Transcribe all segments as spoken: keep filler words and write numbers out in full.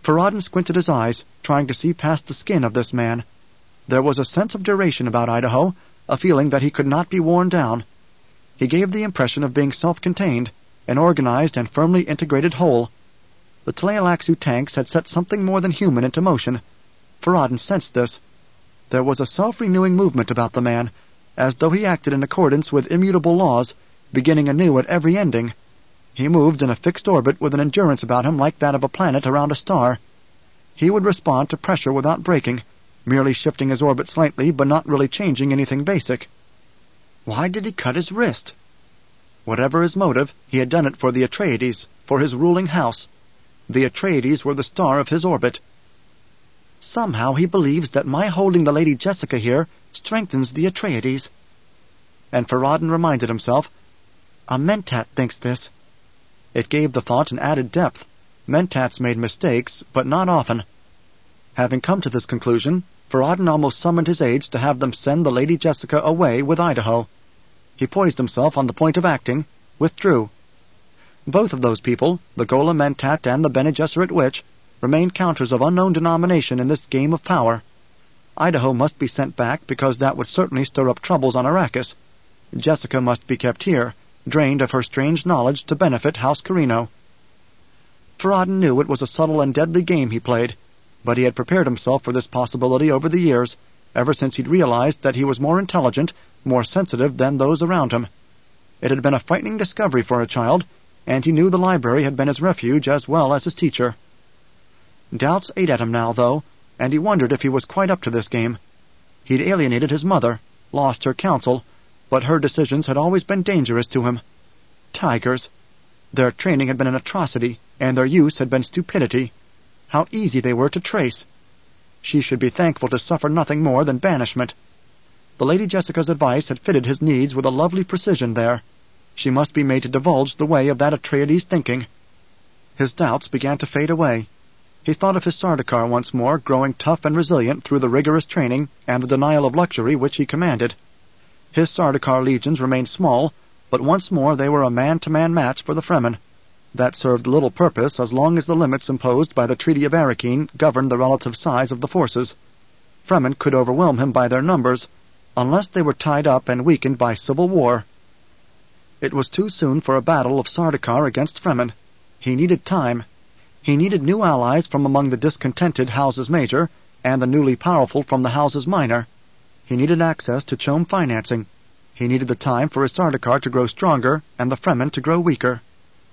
Farad'n squinted his eyes, trying to see past the skin of this man. There was a sense of duration about Idaho, a feeling that he could not be worn down. He gave the impression of being self-contained, an organized and firmly integrated whole. The Tleilaxu tanks had set something more than human into motion. Farad'n sensed this. There was a self-renewing movement about the man, as though he acted in accordance with immutable laws, beginning anew at every ending. He moved in a fixed orbit with an endurance about him like that of a planet around a star. He would respond to pressure without breaking, merely shifting his orbit slightly but not really changing anything basic. Why did he cut his wrist? Whatever his motive, he had done it for the Atreides, for his ruling house. The Atreides were the star of his orbit. Somehow he believes that my holding the Lady Jessica here strengthens the Atreides. And Farad'n reminded himself, a Mentat thinks this. It gave the thought an added depth. Mentats made mistakes, but not often. Having come to this conclusion, Farad'n almost summoned his aides to have them send the Lady Jessica away with Idaho. He poised himself on the point of acting, withdrew. Both of those people, the Ghola Mentat and the Bene Gesserit Witch, remained counters of unknown denomination in this game of power. Idaho must be sent back because that would certainly stir up troubles on Arrakis. Jessica must be kept here, drained of her strange knowledge to benefit House Corrino. Farad'n knew it was a subtle and deadly game he played, but he had prepared himself for this possibility over the years, ever since he'd realized that he was more intelligent, more sensitive than those around him. It had been a frightening discovery for a child, and he knew the library had been his refuge as well as his teacher. Doubts ate at him now, though, and he wondered if he was quite up to this game. He'd alienated his mother, lost her counsel, but her decisions had always been dangerous to him. Tigers. Their training had been an atrocity, and their use had been stupidity. How easy they were to trace. She should be thankful to suffer nothing more than banishment. The Lady Jessica's advice had fitted his needs with a lovely precision there. She must be made to divulge the way of that Atreides thinking. His doubts began to fade away. He thought of his Sardaukar once more, growing tough and resilient through the rigorous training and the denial of luxury which he commanded. His Sardaukar legions remained small, but once more they were a man-to-man match for the Fremen. That served little purpose as long as the limits imposed by the Treaty of Arrakeen governed the relative size of the forces. Fremen could overwhelm him by their numbers, unless they were tied up and weakened by civil war. It was too soon for a battle of Sardaukar against Fremen. He needed time. He needed new allies from among the discontented Houses Major and the newly powerful from the Houses Minor. He needed access to Chom financing. He needed the time for his Sardaukar to grow stronger and the Fremen to grow weaker.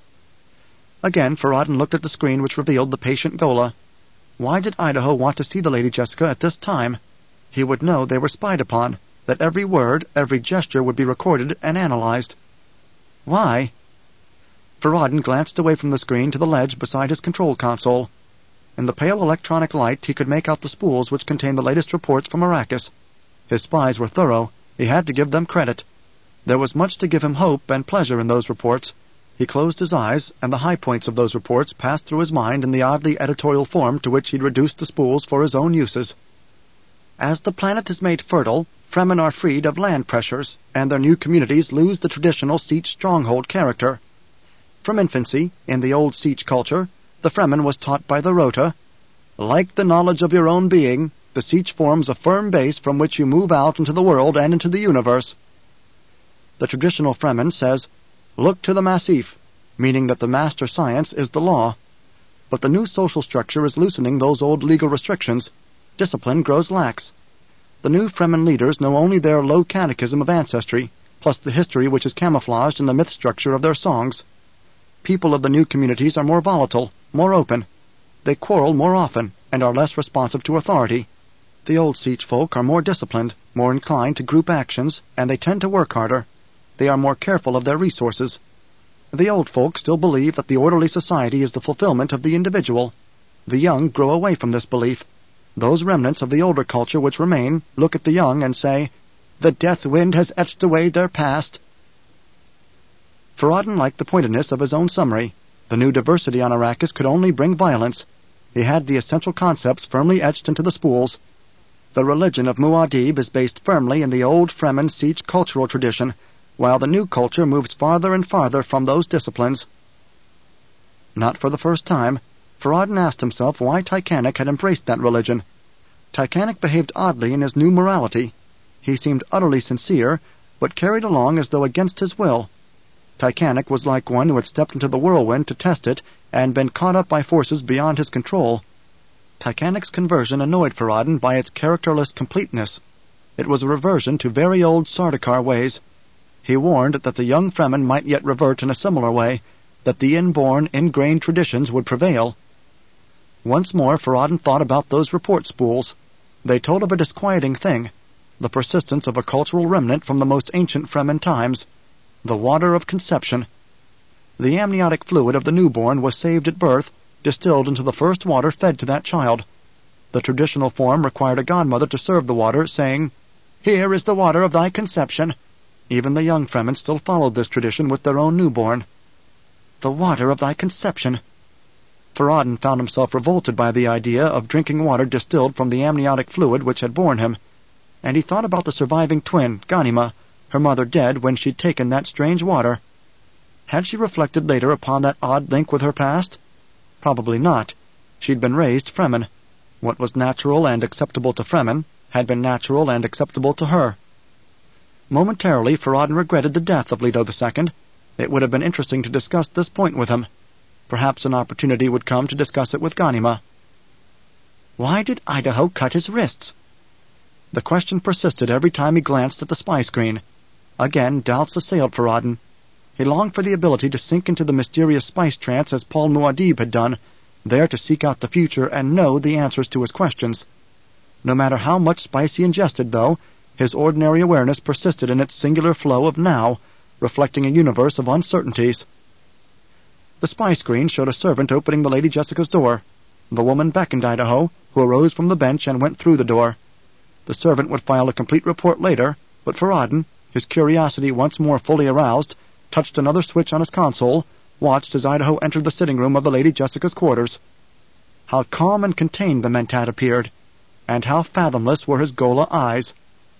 Again, Farad'n looked at the screen which revealed the patient Ghola. Why did Idaho want to see the Lady Jessica at this time? He would know they were spied upon, that every word, every gesture would be recorded and analyzed. Why? Farad'n glanced away from the screen to the ledge beside his control console. In the pale electronic light he could make out the spools which contained the latest reports from Arrakis. His spies were thorough. He had to give them credit. There was much to give him hope and pleasure in those reports. He closed his eyes, and the high points of those reports passed through his mind in the oddly editorial form to which he'd reduced the spools for his own uses. As the planet is made fertile, Fremen are freed of land pressures, and their new communities lose the traditional Sietch stronghold character. From infancy, in the old Sietch culture, the Fremen was taught by the Rota, like the knowledge of your own being, the Sietch forms a firm base from which you move out into the world and into the universe. The traditional Fremen says, look to the Massif, meaning that the master science is the law. But the new social structure is loosening those old legal restrictions. Discipline grows lax. The new Fremen leaders know only their low catechism of ancestry, plus the history which is camouflaged in the myth structure of their songs. People of the new communities are more volatile, more open. They quarrel more often, and are less responsive to authority. The old Sietch folk are more disciplined, more inclined to group actions, and they tend to work harder. They are more careful of their resources. The old folk still believe that the orderly society is the fulfillment of the individual. The young grow away from this belief. Those remnants of the older culture which remain look at the young and say, the death wind has etched away their past. Farad'n liked the pointedness of his own summary. The new diversity on Arrakis could only bring violence. He had the essential concepts firmly etched into the spools. The religion of Muad'Dib is based firmly in the old Fremen Sietch cultural tradition, while the new culture moves farther and farther from those disciplines. Not for the first time, Farad'n asked himself why Tychanic had embraced that religion. Tychanic behaved oddly in his new morality. He seemed utterly sincere, but carried along as though against his will. Tychanic was like one who had stepped into the whirlwind to test it and been caught up by forces beyond his control. Tychanic's conversion annoyed Farad'n by its characterless completeness. It was a reversion to very old Sardaukar ways. He warned that the young Fremen might yet revert in a similar way, that the inborn, ingrained traditions would prevail. Once more Farad'n thought about those report spools. They told of a disquieting thing, the persistence of a cultural remnant from the most ancient Fremen times, the water of conception. The amniotic fluid of the newborn was saved at birth, distilled into the first water fed to that child. The traditional form required a godmother to serve the water, saying, "Here is the water of thy conception." Even the young Fremen still followed this tradition with their own newborn. The water of thy conception. Farad'n found himself revolted by the idea of drinking water distilled from the amniotic fluid which had borne him, and he thought about the surviving twin, Ghanima, her mother dead when she'd taken that strange water. Had she reflected later upon that odd link with her past? Probably not. She'd been raised Fremen. What was natural and acceptable to Fremen had been natural and acceptable to her. Momentarily, Farad'n regretted the death of Leto the Second. It would have been interesting to discuss this point with him. Perhaps an opportunity would come to discuss it with Ghanima. Why did Idaho cut his wrists? The question persisted every time he glanced at the spy screen. Again, doubts assailed Farad'n. He longed for the ability to sink into the mysterious spice trance as Paul Muad'Dib had done, there to seek out the future and know the answers to his questions. No matter how much spice he ingested, though, his ordinary awareness persisted in its singular flow of now, reflecting a universe of uncertainties. The spy screen showed a servant opening the Lady Jessica's door. The woman beckoned Idaho, who arose from the bench and went through the door. The servant would file a complete report later, but Farad'n, his curiosity once more fully aroused, touched another switch on his console, watched as Idaho entered the sitting room of the Lady Jessica's quarters. How calm and contained the Mentat appeared, and how fathomless were his Ghola eyes.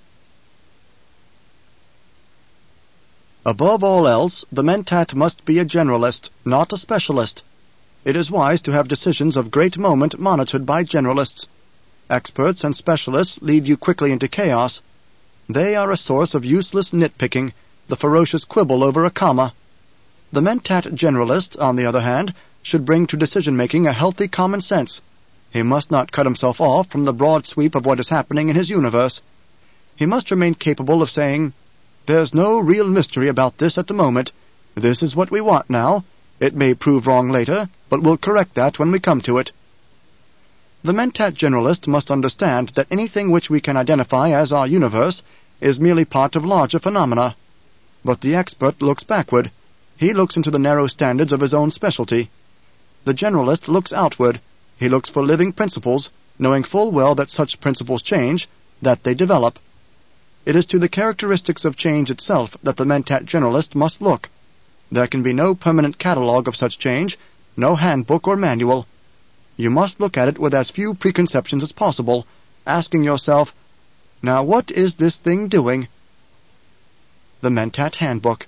Above all else, the Mentat must be a generalist, not a specialist. It is wise to have decisions of great moment monitored by generalists. Experts and specialists lead you quickly into chaos. They are a source of useless nitpicking, the ferocious quibble over a comma. The Mentat generalist, on the other hand, should bring to decision-making a healthy common sense. He must not cut himself off from the broad sweep of what is happening in his universe. He must remain capable of saying, "There's no real mystery about this at the moment. This is what we want now. It may prove wrong later, but we'll correct that when we come to it." The Mentat generalist must understand that anything which we can identify as our universe is merely part of larger phenomena. But the expert looks backward. He looks into the narrow standards of his own specialty. The generalist looks outward. He looks for living principles, knowing full well that such principles change, that they develop. It is to the characteristics of change itself that the Mentat generalist must look. There can be no permanent catalogue of such change, no handbook or manual. You must look at it with as few preconceptions as possible, asking yourself, "Now what is this thing doing?" The Mentat Handbook.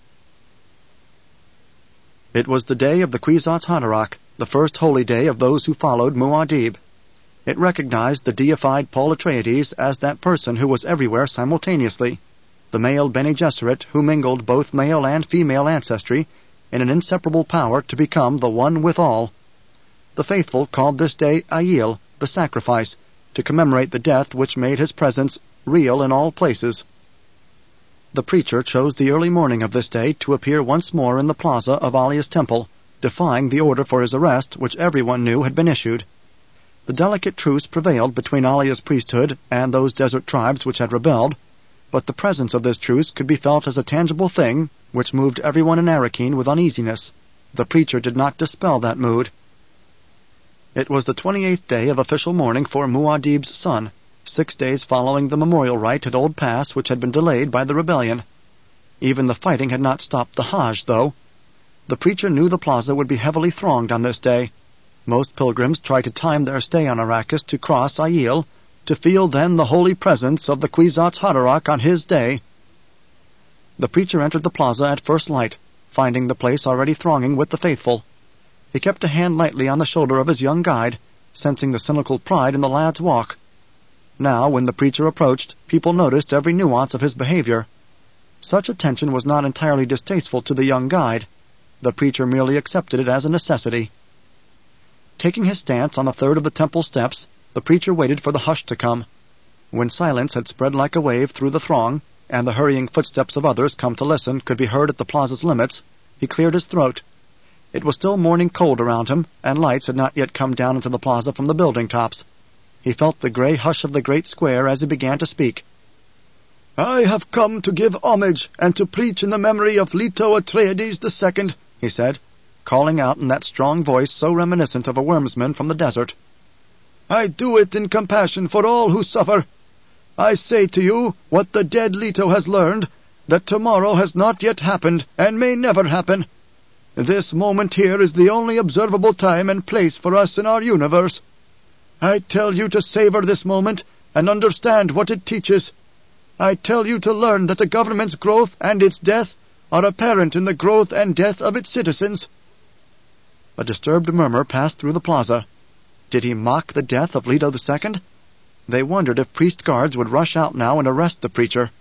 It was the day of the Kwisatz Haderach, the first holy day of those who followed Muad'Dib. It recognized the deified Paul Atreides as that person who was everywhere simultaneously, the male Bene Gesserit who mingled both male and female ancestry in an inseparable power to become the one with all. The faithful called this day Ayil, the sacrifice, to commemorate the death which made his presence real in all places. The preacher chose the early morning of this day to appear once more in the plaza of Alia's temple, defying the order for his arrest which everyone knew had been issued. The delicate truce prevailed between Alia's priesthood and those desert tribes which had rebelled, but the presence of this truce could be felt as a tangible thing which moved everyone in Arrakeen with uneasiness. The preacher did not dispel that mood. It was the twenty-eighth day of official mourning for Muad'Dib's son, six days following the memorial rite at Old Pass which had been delayed by the rebellion. Even the fighting had not stopped the Hajj, though. The preacher knew the plaza would be heavily thronged on this day. Most pilgrims tried to time their stay on Arrakis to cross Ayil, to feel then the holy presence of the Kwisatz Haderach on his day. The preacher entered the plaza at first light, finding the place already thronging with the faithful. He kept a hand lightly on the shoulder of his young guide, sensing the cynical pride in the lad's walk. Now, when the preacher approached, people noticed every nuance of his behavior. Such attention was not entirely distasteful to the young guide. The preacher merely accepted it as a necessity. Taking his stance on the third of the temple steps, the preacher waited for the hush to come. When silence had spread like a wave through the throng, and the hurrying footsteps of others come to listen could be heard at the plaza's limits, he cleared his throat. It was still morning cold around him, and lights had not yet come down into the plaza from the building tops. He felt the gray hush of the great square as he began to speak. "I have come to give homage and to preach in the memory of Leto Atreides the Second," he said, calling out in that strong voice so reminiscent of a wormsman from the desert. "I do it in compassion for all who suffer. I say to you what the dead Leto has learned, that tomorrow has not yet happened and may never happen. This moment here is the only observable time and place for us in our universe. I tell you to savor this moment and understand what it teaches. I tell you to learn that a government's growth and its death are apparent in the growth and death of its citizens." A disturbed murmur passed through the plaza. Did he mock the death of Leto the Second? They wondered if priest guards would rush out now and arrest the preacher.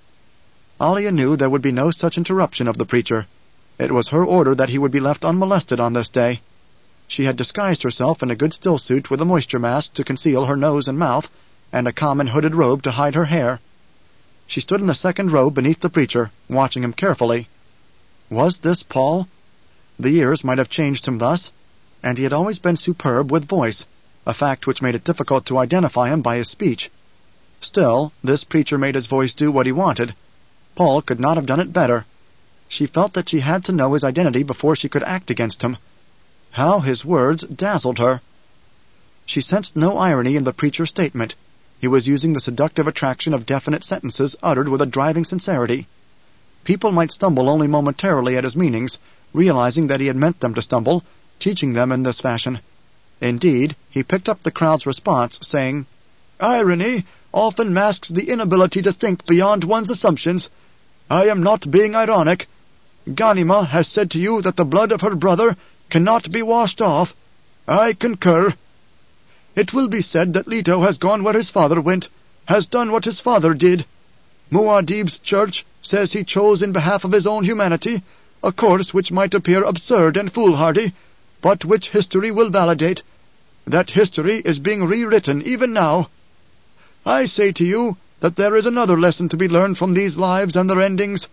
Alia knew there would be no such interruption of the preacher. It was her order that he would be left unmolested on this day. She had disguised herself in a good stillsuit with a moisture mask to conceal her nose and mouth, and a common hooded robe to hide her hair. She stood in the second row beneath the preacher, watching him carefully. Was this Paul? The years might have changed him thus, and he had always been superb with voice, a fact which made it difficult to identify him by his speech. Still, this preacher made his voice do what he wanted. Paul could not have done it better. She felt that she had to know his identity before she could act against him. How his words dazzled her! She sensed no irony in the preacher's statement. He was using the seductive attraction of definite sentences uttered with a driving sincerity. People might stumble only momentarily at his meanings, realizing that he had meant them to stumble, teaching them in this fashion. Indeed, he picked up the crowd's response, saying, "Irony often masks the inability to think beyond one's assumptions. I am not being ironic. Ganima has said to you that the blood of her brother cannot be washed off. I concur. It will be said that Leto has gone where his father went, has done what his father did. Muad'Dib's church says he chose in behalf of his own humanity a course which might appear absurd and foolhardy, but which history will validate. That history is being rewritten even now. I say to you that there is another lesson to be learned from these lives and their endings."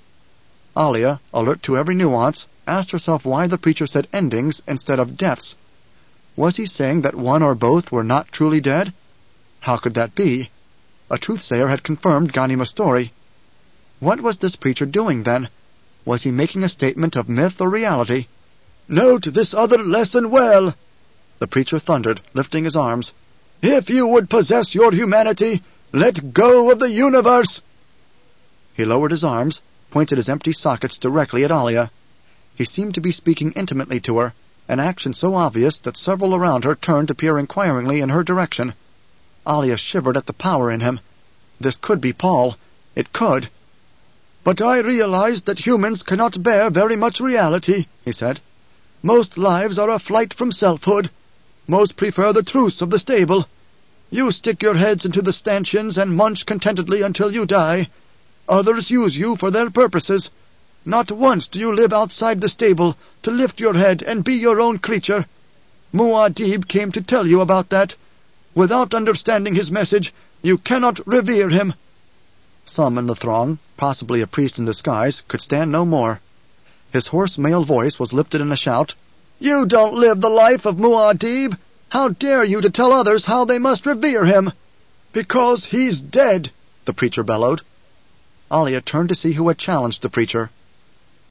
Alia, alert to every nuance, asked herself why the preacher said endings instead of deaths. Was he saying that one or both were not truly dead? How could that be? A truth-sayer had confirmed Ganima's story. What was this preacher doing, then? Was he making a statement of myth or reality? "Note this other lesson well," the preacher thundered, lifting his arms. "If you would possess your humanity, let go of the universe." He lowered his arms, pointed his empty sockets directly at Alia. He seemed to be speaking intimately to her, an action so obvious that several around her turned to peer inquiringly in her direction. Alia shivered at the power in him. This could be Paul. It could. "But I realize that humans cannot bear very much reality," he said. "Most lives are a flight from selfhood. Most prefer the truths of the stable. You stick your heads into the stanchions and munch contentedly until you die. Others use you for their purposes. Not once do you live outside the stable to lift your head and be your own creature. Muad'Dib came to tell you about that. Without understanding his message, you cannot revere him." Some in the throng, possibly a priest in disguise, could stand no more. His hoarse male voice was lifted in a shout. "You don't live the life of Muad'Dib! How dare you to tell others how they must revere him?" "Because he's dead," the preacher bellowed. Alia turned to see who had challenged the preacher.